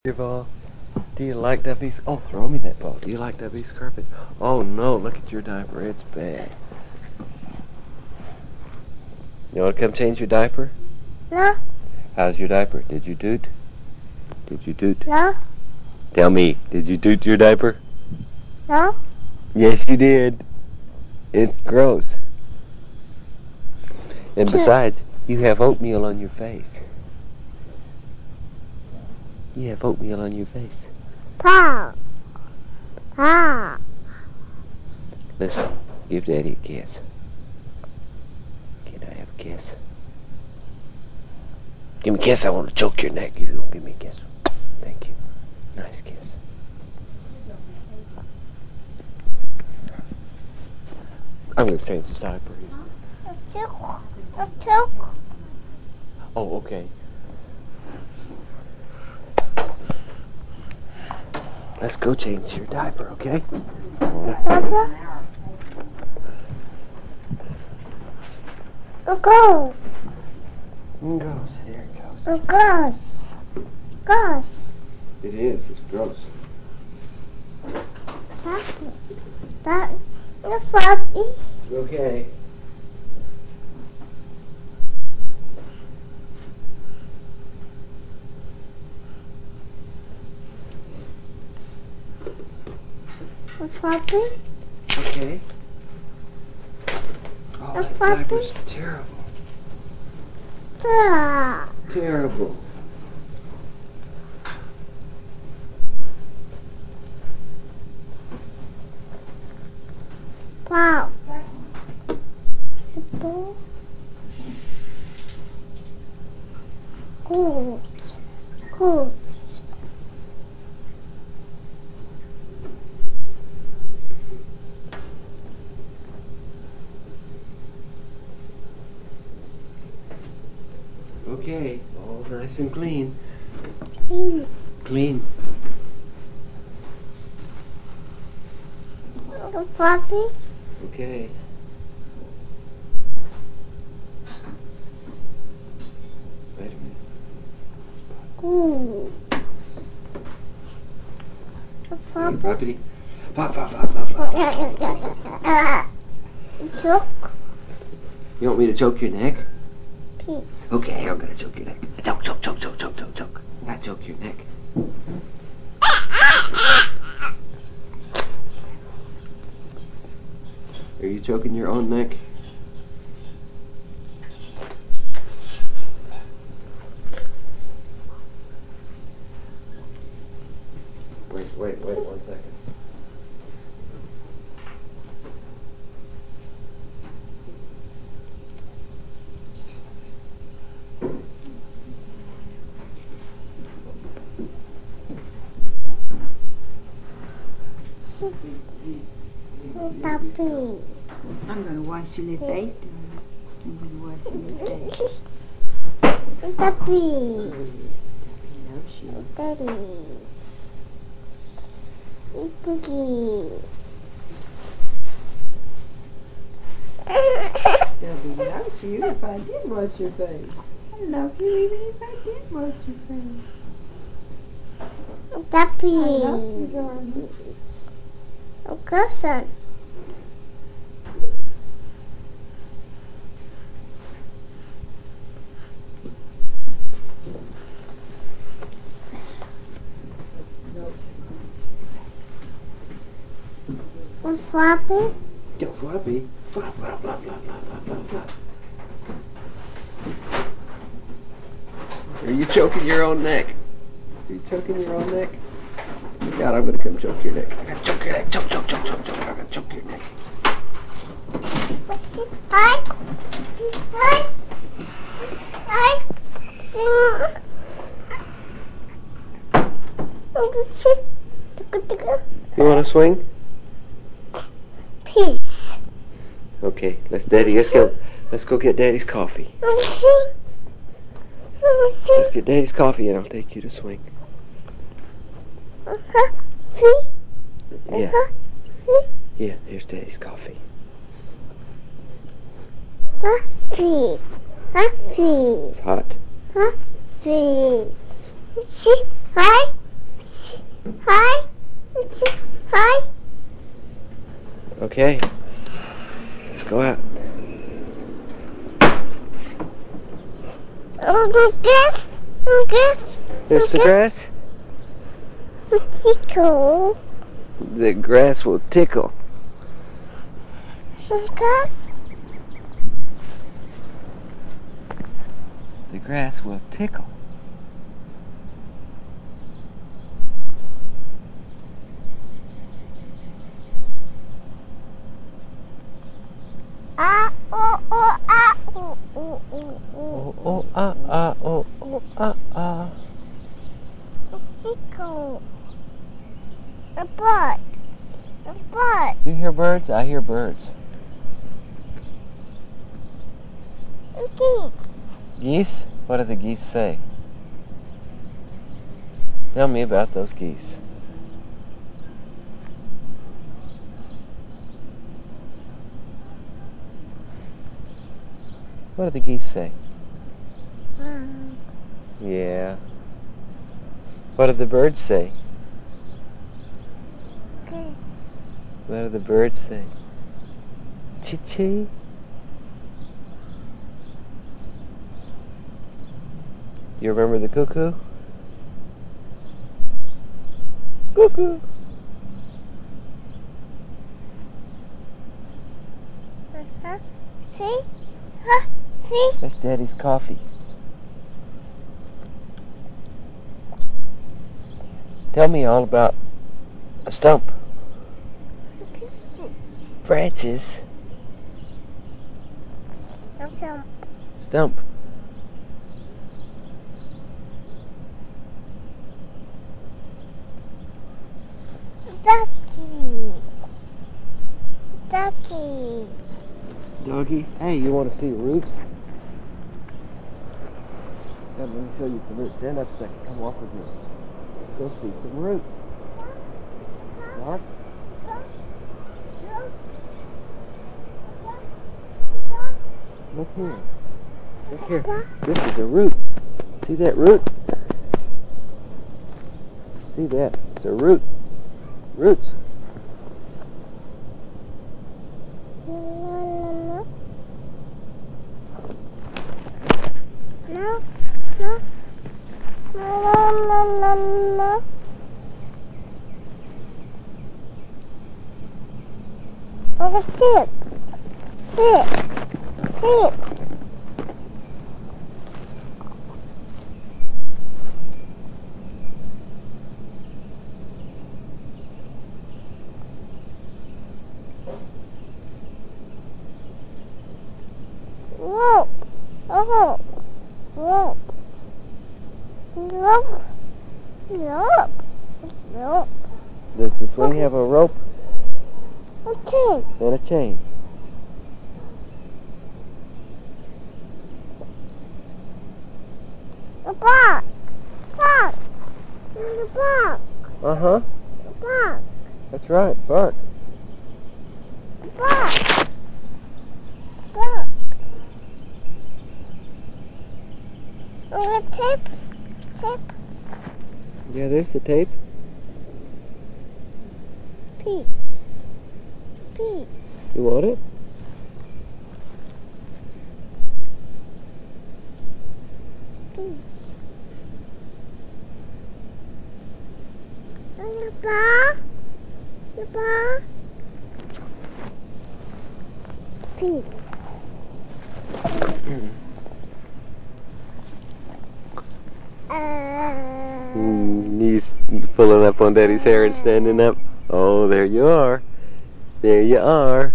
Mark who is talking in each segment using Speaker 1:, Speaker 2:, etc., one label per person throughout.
Speaker 1: Your ball. Do you like that piece? Oh, throw me that ball. Do you like that piece of carpet? Oh no, look at your diaper. It's bad. You want to come change your diaper?
Speaker 2: No.
Speaker 1: How's your diaper? Did you toot? Did you toot?
Speaker 2: No.
Speaker 1: Tell me, did you toot your diaper?
Speaker 2: No.
Speaker 1: Yes, you did. It's gross. And besides, you have oatmeal on your face. You have oatmeal on your face.
Speaker 2: Pa. Pa.
Speaker 1: Listen, give Daddy a kiss. Can I have a kiss? Give me a kiss. I want to choke your neck if you don't give me a kiss. Thank you. Nice kiss. I'm going to change this diaper. Oh, okay. Let's go change your diaper, okay?
Speaker 2: It goes.
Speaker 1: It goes. There it goes.
Speaker 2: It goes. Goes.
Speaker 1: It is. It's gross.
Speaker 2: That the puppy.
Speaker 1: Okay.
Speaker 2: The puppy.
Speaker 1: Okay. Oh,
Speaker 2: The
Speaker 1: that
Speaker 2: puppy.
Speaker 1: diaper's terrible.
Speaker 2: Da.
Speaker 1: Terrible.
Speaker 2: Wow. Good. Good.
Speaker 1: Okay. All nice and clean.
Speaker 2: Clean.
Speaker 1: Clean.
Speaker 2: The puppy.
Speaker 1: Okay. Wait a minute.
Speaker 2: Good. The
Speaker 1: Hey,
Speaker 2: puppy.
Speaker 1: puppy. Pop, pop, pop, pop, pop.
Speaker 2: Choke.
Speaker 1: You want me to choke your neck?
Speaker 2: Peace.
Speaker 1: Okay, I'm gonna choke your neck. Choke, choke, choke, choke, choke, choke, choke. I choke your neck. Are you choking your own neck? Wait 1 second.
Speaker 2: Puppy.
Speaker 3: I'm going to wash your face. I'm going to wash your face.
Speaker 2: Puppy.
Speaker 3: Loves you.
Speaker 2: Daddy. Daddy.
Speaker 3: Nobody loves you if I did wash your face. I love you even if I did wash your face.
Speaker 2: Puppy.
Speaker 3: I love you, darling.
Speaker 2: Okay, son. Puppy.
Speaker 1: Yo, Floppy. Flop, flop, flop, flop, flop, flop, flop, flop. Are you choking your own neck? Are you choking your own neck? God, I'm gonna come choke your neck. I'm gonna choke your neck. Choke, choke, choke, choke, choke. I'm gonna choke your neck.
Speaker 2: Hi. Hi. Hi.
Speaker 1: You wanna swing?
Speaker 2: Peace.
Speaker 1: Okay, let's go get Daddy's coffee. Let's get Daddy's coffee and I'll take you to swing. Yeah. Yeah, here's Daddy's coffee.
Speaker 2: Happy. Happy.
Speaker 1: It's hot.
Speaker 2: Happy. See? Hi.
Speaker 1: Okay. Let's go out.
Speaker 2: Oh, grass. Oh, grass.
Speaker 1: There's the grass.
Speaker 2: Tickle.
Speaker 1: The grass will tickle.
Speaker 2: Oh, grass.
Speaker 1: The grass will tickle.
Speaker 2: Ah, oh, oh, ah, oh, oh, oh, oh.
Speaker 1: Oh, oh, ah, ah, oh, oh, ah, ah.
Speaker 2: Tickle. A bird. A bird.
Speaker 1: You hear birds? I hear birds.
Speaker 2: A geese.
Speaker 1: Geese? What do the geese say? Tell me about those geese. What do the geese say? Yeah. What do the birds say?
Speaker 2: Geese.
Speaker 1: What do the birds say? Chee-chee. You remember the cuckoo? Cuckoo.
Speaker 2: See? Huh? See?
Speaker 1: That's Daddy's coffee. Tell me all about a stump.
Speaker 2: Pieces.
Speaker 1: Branches.
Speaker 2: Some
Speaker 1: Stump.
Speaker 2: ducky. Ducky.
Speaker 1: Doggy. Hey, you want to see roots? Let me show you some roots. Stand up a second. Come walk with me. Go see some roots. Mark. Look here. Look here. This is a root. See that root? See that? It's a root. Roots.
Speaker 2: No. No. No. No. Oh, the tip. Tip. Rope. Oh. Rope. Rope. Rope. Rope.
Speaker 1: Does the swing have a rope
Speaker 2: Okay.
Speaker 1: and a chain?
Speaker 2: A box. Box. The box.
Speaker 1: Uh-huh.
Speaker 2: The box.
Speaker 1: That's right. Bark.
Speaker 2: Box. Box. Oh, the tape. Tape.
Speaker 1: Yeah, there's the tape.
Speaker 2: Piece. Piece.
Speaker 1: You want it?
Speaker 2: Piece. And the bar. The bar. Piece.
Speaker 1: He's pulling up on Daddy's hair and standing up. Oh, there you are. There you are.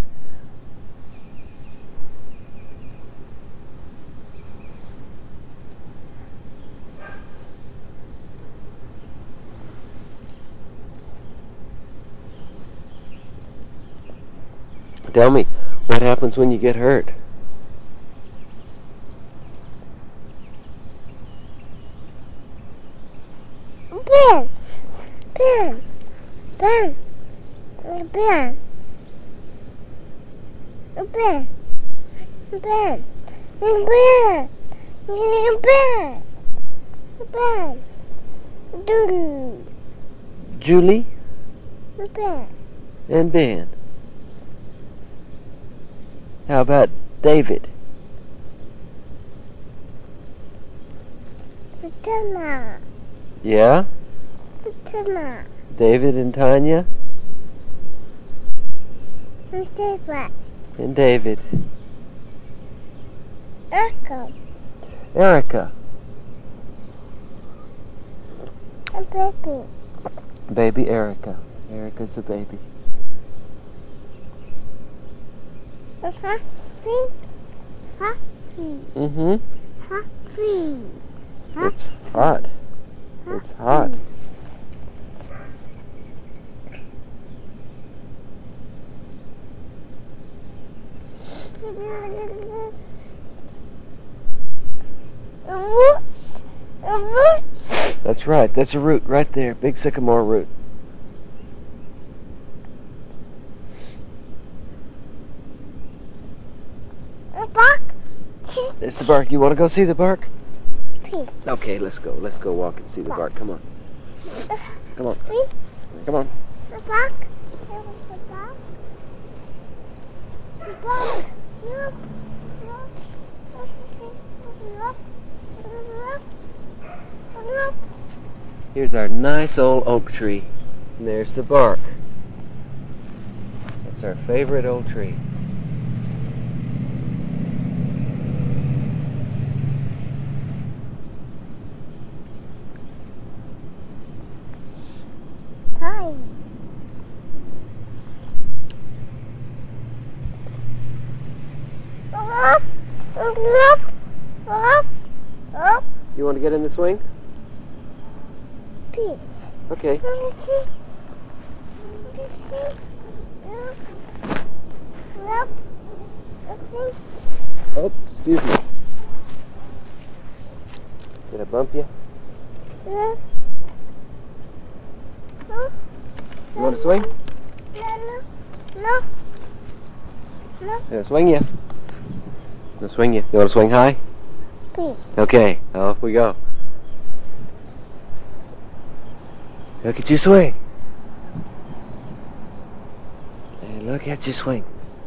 Speaker 1: Tell me, what happens when you get hurt?
Speaker 2: Ben. Ben. Ben. Ben. Ben. Ben. Ben. Ben. Ben. Doodle.
Speaker 1: Julie
Speaker 2: Ben.
Speaker 1: and Ben. How about David?
Speaker 2: Tana.
Speaker 1: Yeah?
Speaker 2: Tana.
Speaker 1: David and Tanya?
Speaker 2: David.
Speaker 1: And David.
Speaker 2: Echo.
Speaker 1: Erica.
Speaker 2: A baby.
Speaker 1: Baby Erica. Erica's a baby.
Speaker 2: Happy. Happy.
Speaker 1: Mm-hmm.
Speaker 2: Happy.
Speaker 1: It's hot. It's hot. That's right. That's a root right there. Big sycamore root.
Speaker 2: Bark.
Speaker 1: There's the bark. You want to go see the bark?
Speaker 2: Please.
Speaker 1: Okay, let's go. Let's go walk and see the bark. Come on. Come on.
Speaker 2: Please.
Speaker 1: Come on.
Speaker 2: The bark. The bark. The bark. Look. Look.
Speaker 1: Here's our nice old oak tree. And there's the bark. That's our favorite old tree.
Speaker 2: Time. Up. Up. Up. Up.
Speaker 1: You want to get in the swing?
Speaker 2: Peace.
Speaker 1: Okay. Oh, excuse me. Did I bump you? You want to swing?
Speaker 2: No.
Speaker 1: Yeah, swing you. I'll swing you. You want to swing high?
Speaker 2: Peace.
Speaker 1: Okay, off we go. Look at you swing. And look at you swing.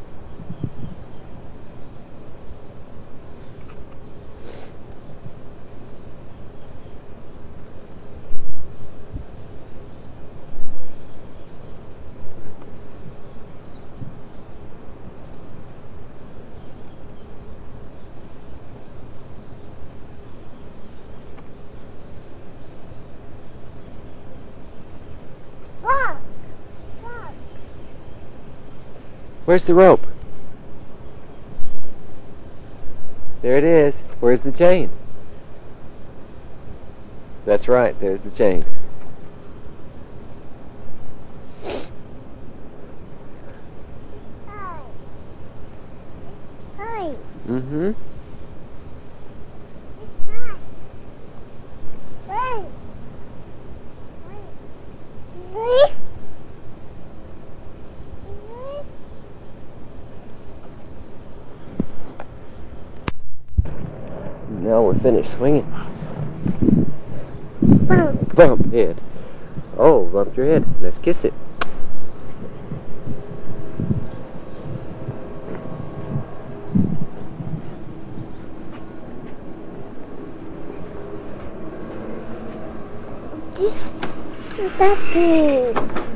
Speaker 1: Where's the rope? There it is. Where's the chain? That's right, there's the chain.
Speaker 2: Hi.
Speaker 1: Mm-hmm.
Speaker 2: Hi.
Speaker 1: Now we're finished swinging.
Speaker 2: Bump.
Speaker 1: Bump head. Oh, bumped your head. Let's kiss it.
Speaker 2: That's good.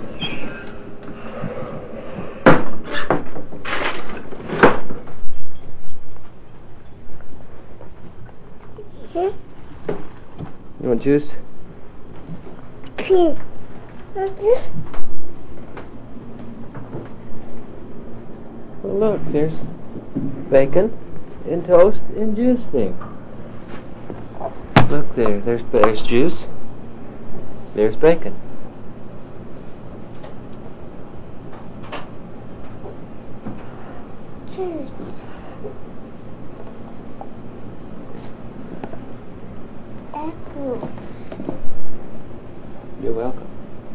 Speaker 2: This
Speaker 1: You want juice?
Speaker 2: kid. This
Speaker 1: Well, look, there's bacon and toast and juice there. Look there, there's juice. There's bacon.
Speaker 2: juice. Apple.
Speaker 1: You're welcome.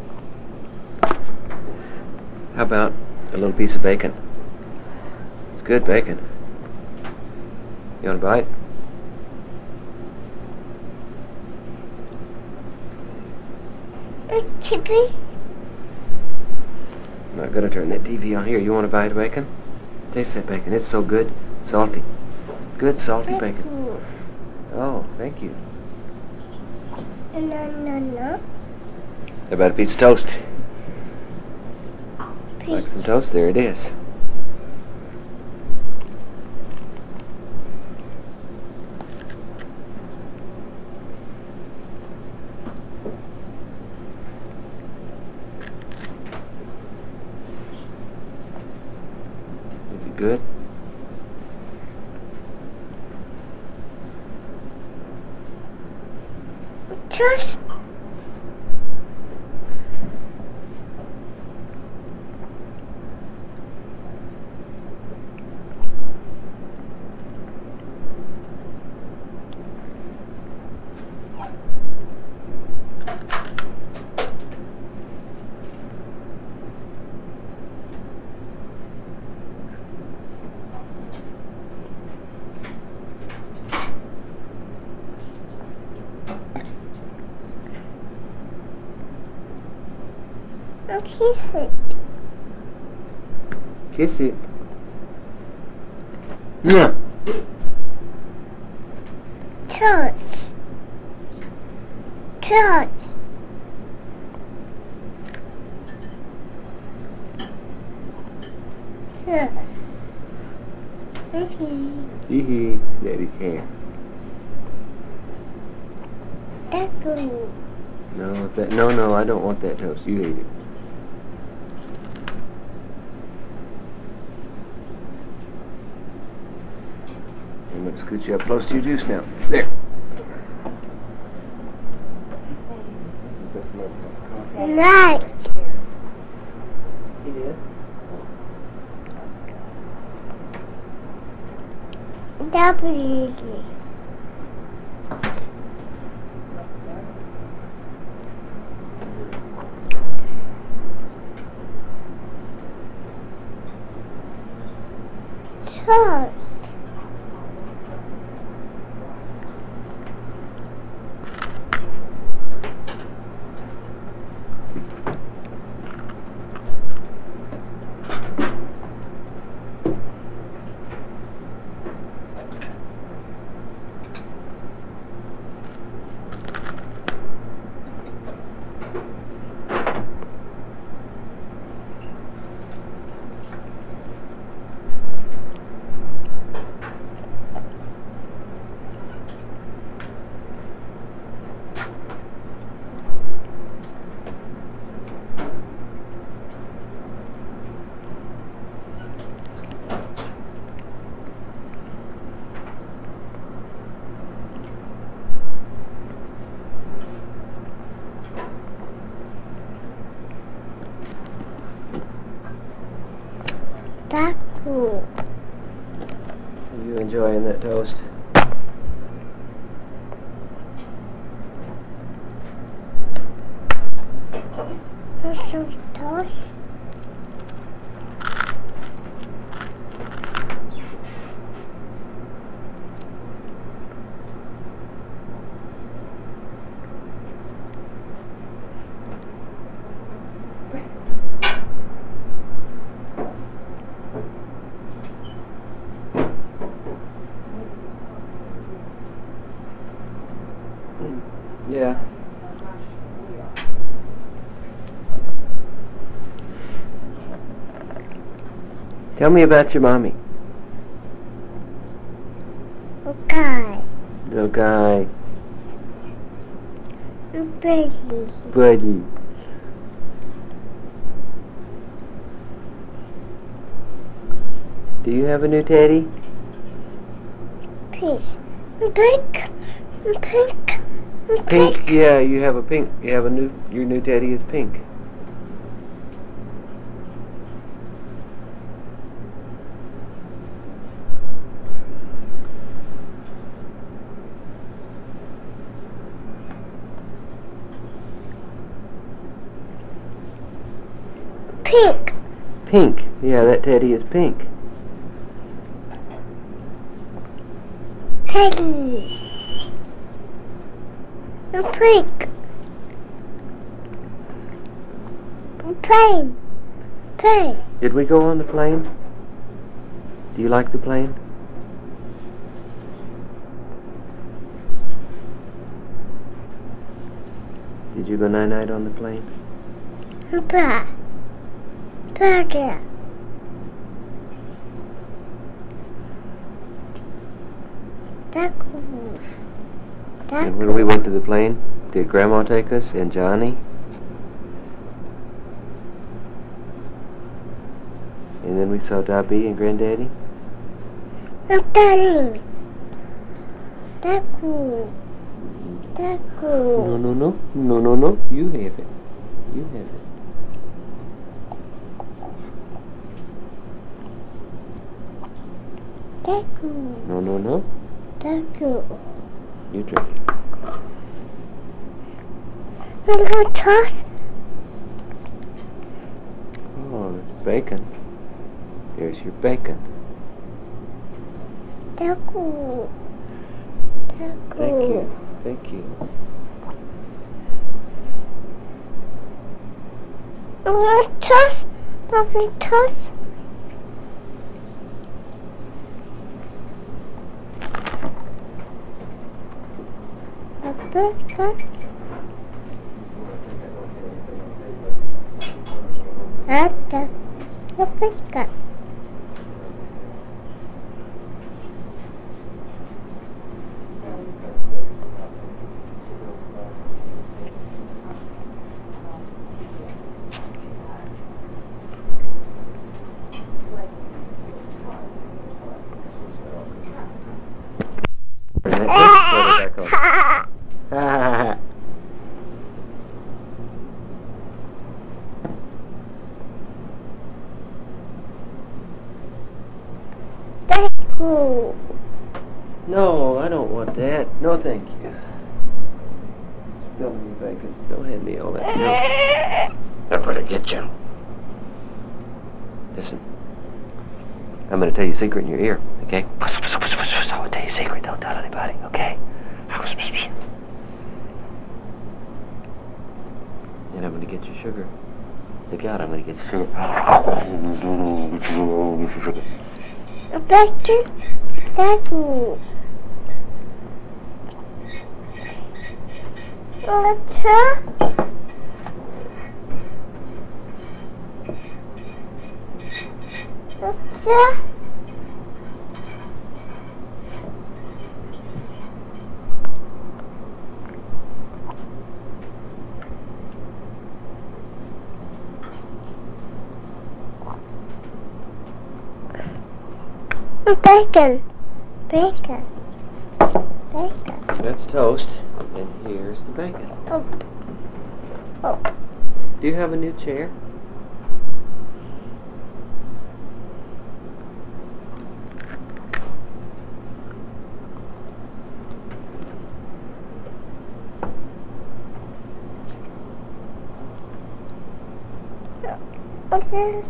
Speaker 1: How about a little piece of bacon? It's good bacon. You want a bite?
Speaker 2: A chippy.
Speaker 1: I'm not gonna turn that TV on here. You want a bite of bacon? Taste that bacon. It's so good. Salty. Good salty bacon. Oh, thank you.
Speaker 2: No.
Speaker 1: How about a piece of toast? Like some toast? There it is. Is it good?
Speaker 2: Just kiss it.
Speaker 1: Kiss it. Yeah.
Speaker 2: Touch. Okay.
Speaker 1: Hee Daddy's hand.
Speaker 2: That's good.
Speaker 1: No, I don't want that toast. You ate it. I'm going to scoot you up close to your juice now. There.
Speaker 2: Nice.
Speaker 1: He did.
Speaker 2: W. Toast. That's cool.
Speaker 1: Are you enjoying that toast?
Speaker 2: There's some toast.
Speaker 1: Yeah. Tell me about your mommy.
Speaker 2: Okay.
Speaker 1: Okay.
Speaker 2: Baby.
Speaker 1: Buddy. Do you have a new teddy?
Speaker 2: Peace. Pink.
Speaker 1: Pink? Yeah, you have a pink. You have your new teddy is pink.
Speaker 2: Pink.
Speaker 1: Pink. Yeah, that teddy is pink.
Speaker 2: Teddy. Pink. Plane.
Speaker 1: Did we go on the plane? Do you like the plane? Did you go night-night on the plane?
Speaker 2: Papa. Papa.
Speaker 1: And when we went to the plane, did Grandma take us and Johnny? And then we saw Dobby and Granddaddy?
Speaker 2: Daddy.
Speaker 1: No, no, no. No, no, no. You have it. You have it. No, no, no. You drink it. Oh, it's bacon. There's your bacon. Thank you. Thank you.
Speaker 2: Toss.
Speaker 1: No, I don't want that. No, thank you. Spill me bacon. Don't hand me all that. No. I'm gonna get you. Listen. I'm gonna tell you a secret in your ear, okay? I'm gonna tell you a secret. Don't tell anybody, okay? And I'm gonna get you sugar. Look out, I'm gonna get you sugar.
Speaker 2: Bacon. Bacon.
Speaker 1: That's toast, and here's the bacon.
Speaker 2: Oh.
Speaker 1: Do you have a new chair?
Speaker 2: Okay.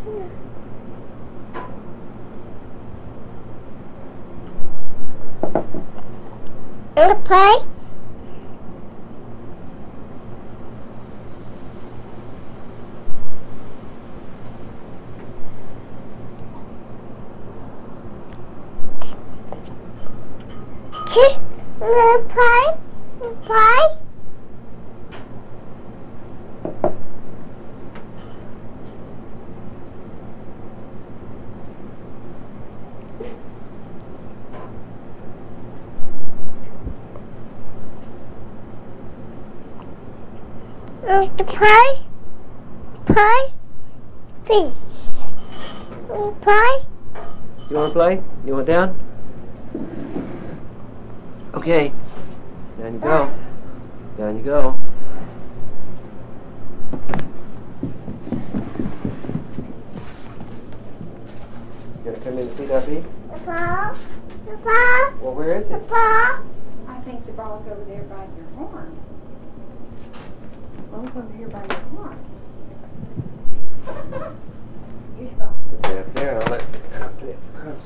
Speaker 2: Play? Play? Play? Please. Play?
Speaker 1: You want to play? You want down? Okay. Down you go. Down you go. You gonna come in and see that bee?
Speaker 2: Papa?
Speaker 1: Well, where is it?
Speaker 2: Papa?
Speaker 3: I think the ball's over there by your horn. Ball's over here by your horn. Here's the ball.
Speaker 1: Put it up there and I'll let it crumbs.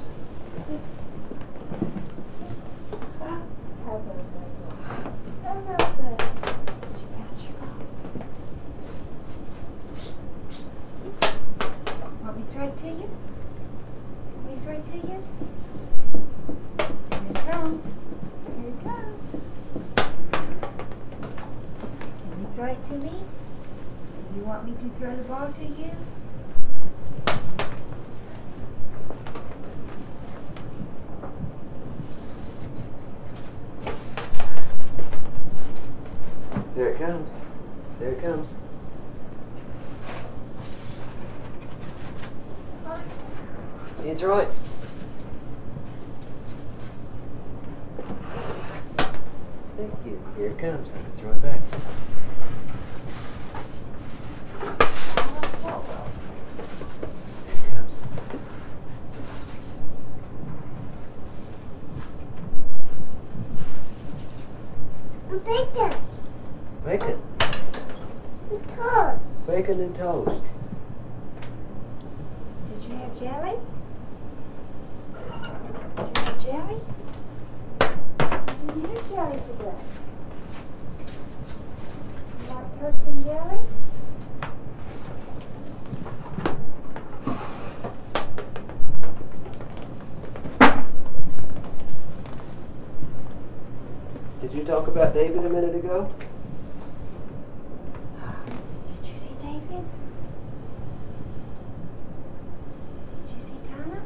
Speaker 3: Want me to throw it to you? Want me to throw it to you? You want me to throw the ball to you?
Speaker 1: There it comes. There it comes. You throw it. Thank you. Here it comes. I can throw it back. Here it comes.
Speaker 2: Bacon.
Speaker 1: Bacon.
Speaker 2: Toast.
Speaker 1: Bacon and toast.
Speaker 3: Did you have jelly? Did you have jelly? You had jelly today. You want toast and jelly?
Speaker 1: Did you talk about David a minute ago?
Speaker 3: Did you see David? Did you see Tana?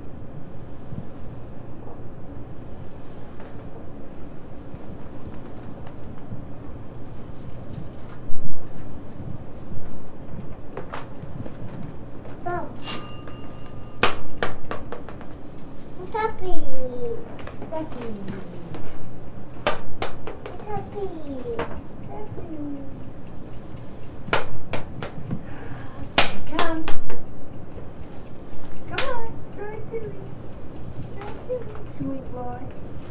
Speaker 2: Oh. Puppy.
Speaker 3: Second.
Speaker 2: Puppy.
Speaker 3: Come. Come on. Throw it to me. Throw it to me, sweet boy.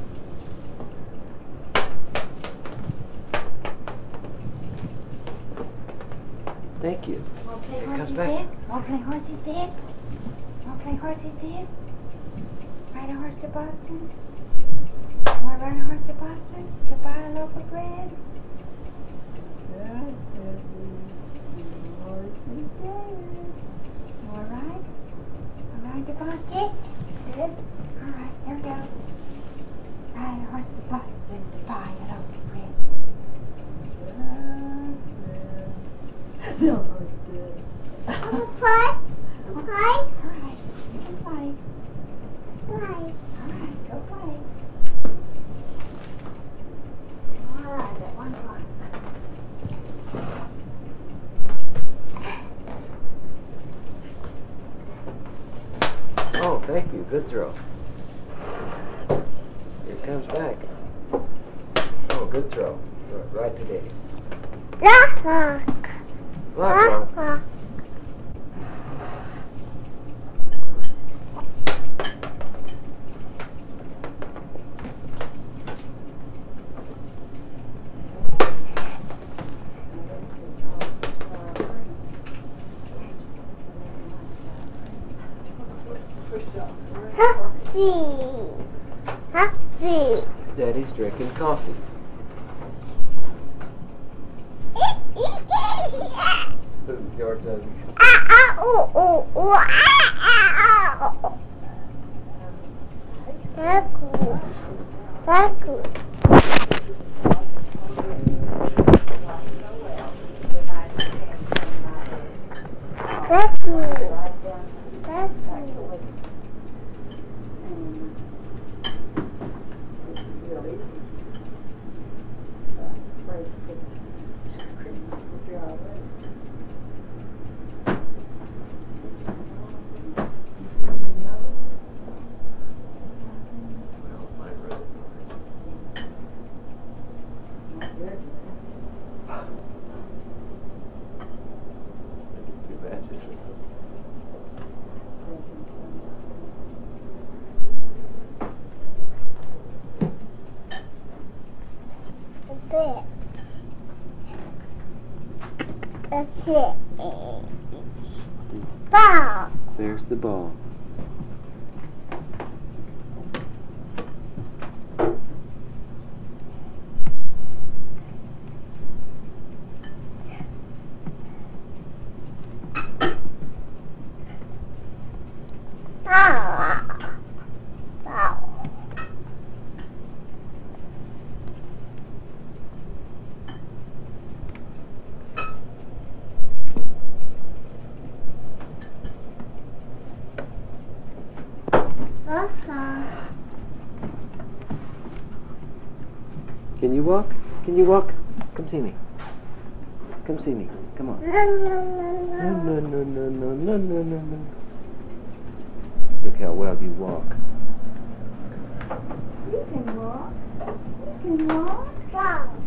Speaker 1: Thank you.
Speaker 3: Want to play
Speaker 1: Here it comes
Speaker 3: horse's
Speaker 1: back.
Speaker 3: dead? Want to play horse's dead? Want to play horse's dead? Ride a horse to Boston? Want to ride a horse to Boston to buy a loaf of bread? Yes, horse is dead. All right. A ride to Boston? Good. All right, here we go. Ride a horse to Boston to buy a loaf of bread. Yes, no horse dead.
Speaker 2: Pie.
Speaker 3: All right, you can play.
Speaker 2: Pie.
Speaker 3: All right, go play. All right, that 1 o'clock.
Speaker 1: Oh, thank you. Good throw. Here it comes back. Oh, good throw. Right to David.
Speaker 2: Lock.
Speaker 1: Block wrong.
Speaker 2: Lock. Happy.
Speaker 1: Daddy's drinking coffee. George doesn't. Two matches or something.
Speaker 2: That's it. Ball.
Speaker 1: There's the ball.
Speaker 2: Ball. Ball.
Speaker 1: Can you walk? Can you walk? Come see me. Come see me. Come on. No. Look how well you walk.
Speaker 3: You can walk. You can walk.